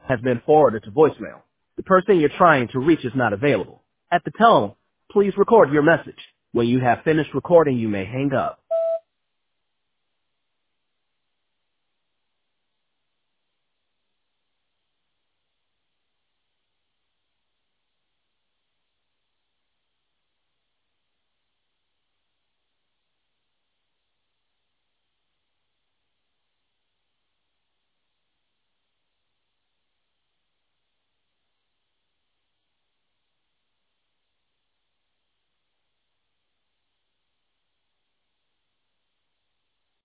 has been forwarded to voicemail. The person you're trying to reach is not available. At the tone, please record your message. When you have finished recording, you may hang up.